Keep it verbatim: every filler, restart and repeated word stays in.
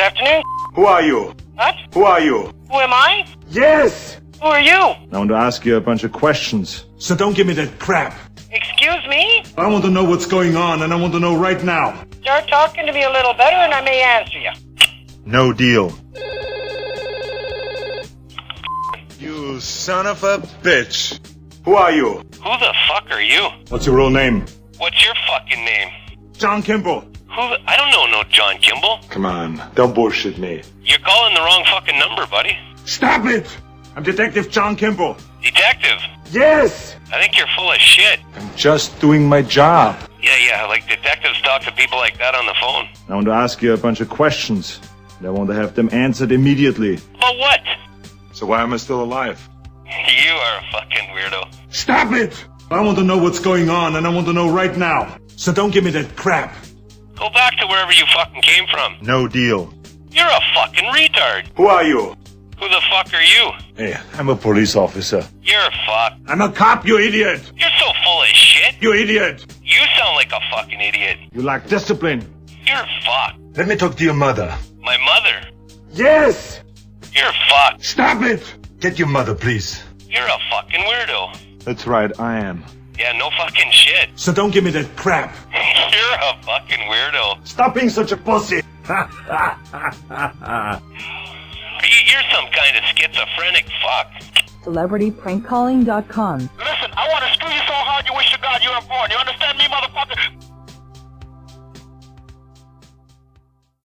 afternoon. Who are you? What? Who are you? Who am I? Yes! Who are you? I want to ask you a bunch of questions. So don't give me that crap. Excuse me? I want to know what's going on, and I want to know right now. Start talking to me a little better and I may answer you. No deal. You son of a bitch. Who are you? Who the fuck are you? What's your real name? What's your fucking name? John Kimball. Who the- I don't know no John Kimball. Come on, don't bullshit me. You're calling the wrong fucking number, buddy. Stop it! I'm Detective John Kimball. Detective, Yes! I think you're full of shit. I'm just doing my job. Yeah, yeah, like detectives talk to people like that on the phone. I want to ask you a bunch of questions, and I want to have them answered immediately. But what? So why am I still alive? You are a fucking weirdo. Stop it! I want to know what's going on, and I want to know right now. So don't give me that crap. Go back to wherever you fucking came from. No deal. You're a fucking retard. Who are you? Who the fuck are you? Hey, I'm a police officer. You're fucked. I'm a cop, you idiot! You're so full of shit. You idiot! You sound like a fucking idiot. You lack discipline. You're fucked. Let me talk to your mother. My mother. Yes! You're fucked. Stop it! Get your mother, please. You're a fucking weirdo. That's right, I am. Yeah, no fucking shit. So don't give me that crap. You're a fucking weirdo. Stop being such a pussy. You- You're some kind of schizophrenic fuck. Celebrity Prank Calling dot com. Listen, I want to screw you so hard you wish to God you were born. You understand me, motherfucker?